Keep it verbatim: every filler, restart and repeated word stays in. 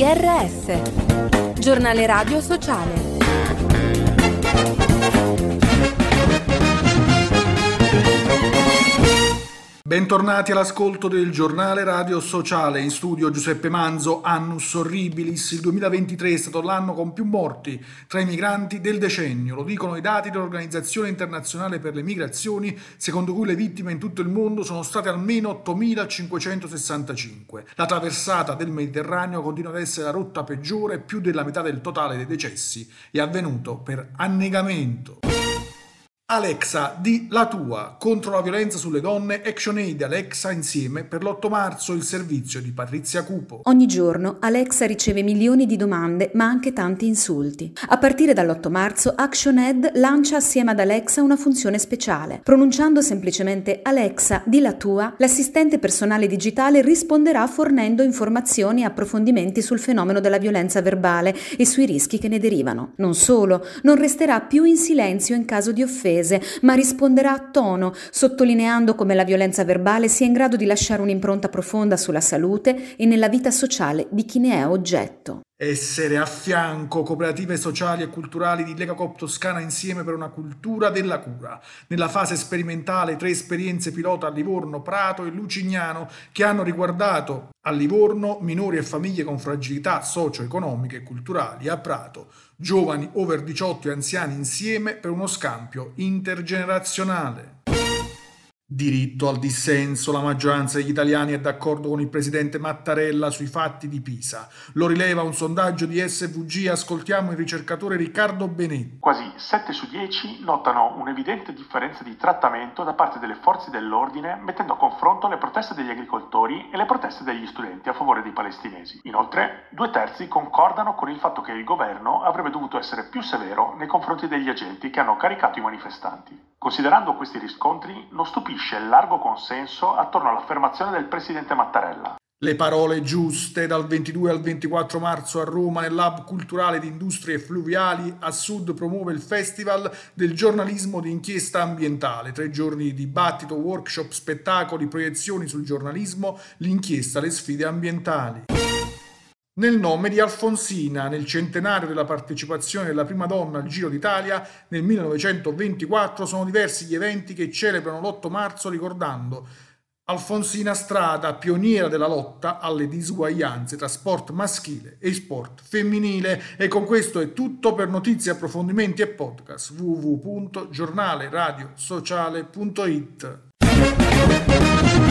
R S, giornale radio sociale. Bentornati all'ascolto del giornale radio sociale. In studio Giuseppe Manzo. Annus horribilis, il duemilaventitré è stato l'anno con più morti tra i migranti del decennio. Lo dicono i dati dell'Organizzazione Internazionale per le Migrazioni, secondo cui le vittime in tutto il mondo sono state almeno ottomilacinquecentosessantacinque. La traversata del Mediterraneo continua ad essere la rotta peggiore, più della metà del totale dei decessi è avvenuto per annegamento. Alexa, di la tua, contro la violenza sulle donne, ActionAid e Alexa insieme per l'otto marzo, il servizio di Patrizia Cupo. Ogni giorno Alexa riceve milioni di domande, ma anche tanti insulti. A partire dall'otto marzo, ActionAid lancia assieme ad Alexa una funzione speciale. Pronunciando semplicemente Alexa, di la tua, l'assistente personale digitale risponderà fornendo informazioni e approfondimenti sul fenomeno della violenza verbale e sui rischi che ne derivano. Non solo, non resterà più in silenzio in caso di offesa, ma risponderà a tono, sottolineando come la violenza verbale sia in grado di lasciare un'impronta profonda sulla salute e nella vita sociale di chi ne è oggetto. Essere a fianco, cooperative sociali e culturali di Lega Coop Toscana insieme per una cultura della cura. Nella fase sperimentale tre esperienze pilota a Livorno, Prato e Lucignano che hanno riguardato a Livorno minori e famiglie con fragilità socio-economiche e culturali, a Prato giovani over diciotto e anziani insieme per uno scambio intergenerazionale. Diritto al dissenso. La maggioranza degli italiani è d'accordo con il presidente Mattarella sui fatti di Pisa. Lo rileva un sondaggio di S V G. Ascoltiamo il ricercatore Riccardo Benetti. Quasi sette su dieci notano un'evidente differenza di trattamento da parte delle forze dell'ordine, mettendo a confronto le proteste degli agricoltori e le proteste degli studenti a favore dei palestinesi. Inoltre, due terzi concordano con il fatto che il governo avrebbe dovuto essere più severo nei confronti degli agenti che hanno caricato i manifestanti. Considerando questi riscontri, non stupisce il largo consenso attorno all'affermazione del presidente Mattarella. Le parole giuste. Dal ventidue al ventiquattro marzo a Roma, nell'Hub Culturale di Industrie Fluviali, a Sud promuove il Festival del giornalismo di inchiesta ambientale. Tre giorni di dibattito, workshop, spettacoli, proiezioni sul giornalismo, l'inchiesta, le sfide ambientali. Nel nome di Alfonsina, nel centenario della partecipazione della prima donna al Giro d'Italia nel millenovecentoventiquattro, sono diversi gli eventi che celebrano l'otto marzo ricordando Alfonsina Strada, pioniera della lotta alle disuguaglianze tra sport maschile e sport femminile. E con questo è tutto. Per notizie, approfondimenti e podcast w w w punto giornale radio sociale punto it.